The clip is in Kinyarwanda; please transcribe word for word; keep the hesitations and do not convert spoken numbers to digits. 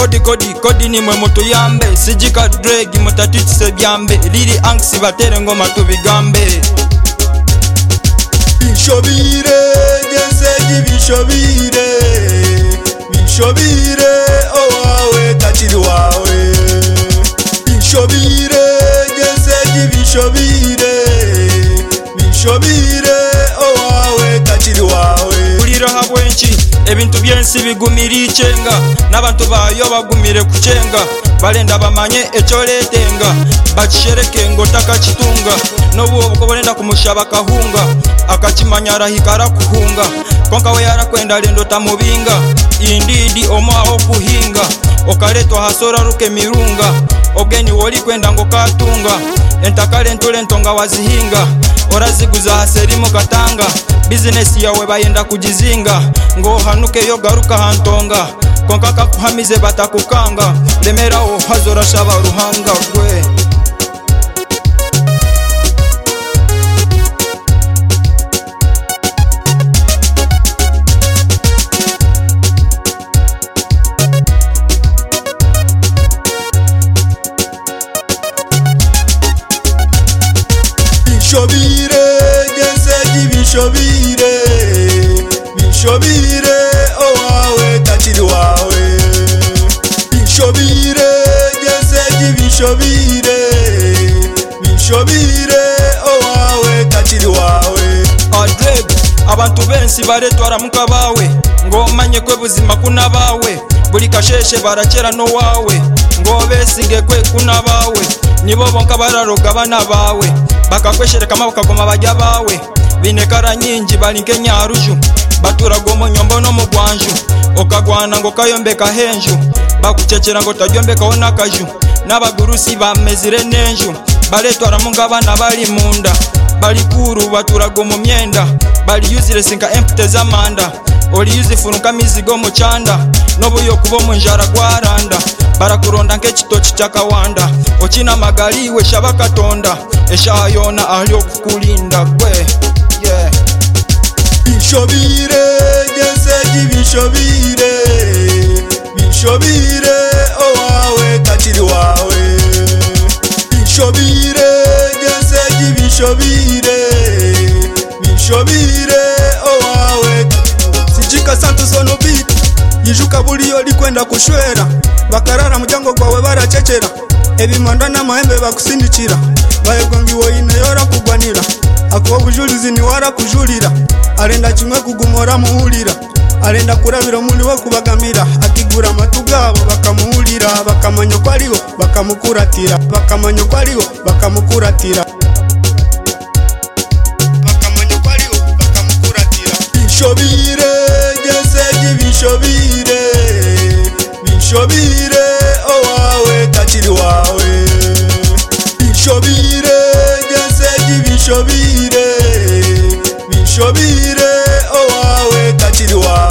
kodi kodi kodi nimwe mutuyambe sijika drag mutatitise byambe lili anksi batere ngoma tubigambe bishobire nyenseji bishobire bishobire owawe takiri wawe bishobire nyenseji bishobire bishobire owawe takiri wawe kulira habwenchi ebintu byensi bigumira icyenga n'abantu bayo bagumire kucenga balenda bamanye ecoletenga bakishereke ngo takakitunga n'obuwo bukobolenda kumushaba kahunga akakimanyara hikara kuhunga konka we yarakwenda lendo tamubinga indidi omwaho kuhinga okaletwa hasora ruke mirunga ogeni woli kwenda ngo katunga entakale ntule ntonga wazihinga oraziguza haserimo katanga business yawe bayenda kujizinga ngo hanuke yo garuka hantonga konka kakuhamize batakukanga lemera o hazora shaba ruhanga gwe bishobire nyenseji bishobire bishobire owawe takiri wawe bishobire nyenseji bishobire bishobire owawe takiri wawe adreg abantu bensi baretwara muka bawe ngo manye kwe buzima kuna bawe buli kasheshe barakera no wawe ngo besige kwe kuna bawe nibo bonka bararoga bana bawe bakakweshereka bakagoma bajya bawe binekara nyingi balinke nyaruju batura gomo nyombo no mugwanju okagwana ngo kayombeka henju bakucecera ngo tajombeka ona kaju n'abagurusi bamezire nenju baletwara munga bana bali munda bali kuru batura gomo myenda bali yuzire sinka empty zamanda oli yuzi funuka mizigo mu chanda nobuyo kubo munjara gwaranda barakuronda nk'ekitoki kyakawanda okina magali we shabakatonda eshayona alyo kukulinda gwe yeah bishobire nyenseji bishobire bishobire owawe takiri wawe bishobire nyenseji bishobire bishobire owawe sijika santu sono beat yijuka buliyo likwenda kushwera bakarara mujango gwawe baracecera ebimanda n'amahembe bakusindikira bayegongiwo ine yora kugwanira akuwa bujulizi ni wara kujulira arenda kimwe kugumora muhulira arenda kurabira muri we kubagamira akigura matugabo bakamuhulira bakamanyo kwaliwo bakamukuratira bakamanyo kwaliwo bakamukuratira bakamanyo kwaliwo bakamukuratira bishobire nyenseji bishobire bishobire owawe takiri wawe bishobire nyenseji bishobire bishobire owawe takiri wawe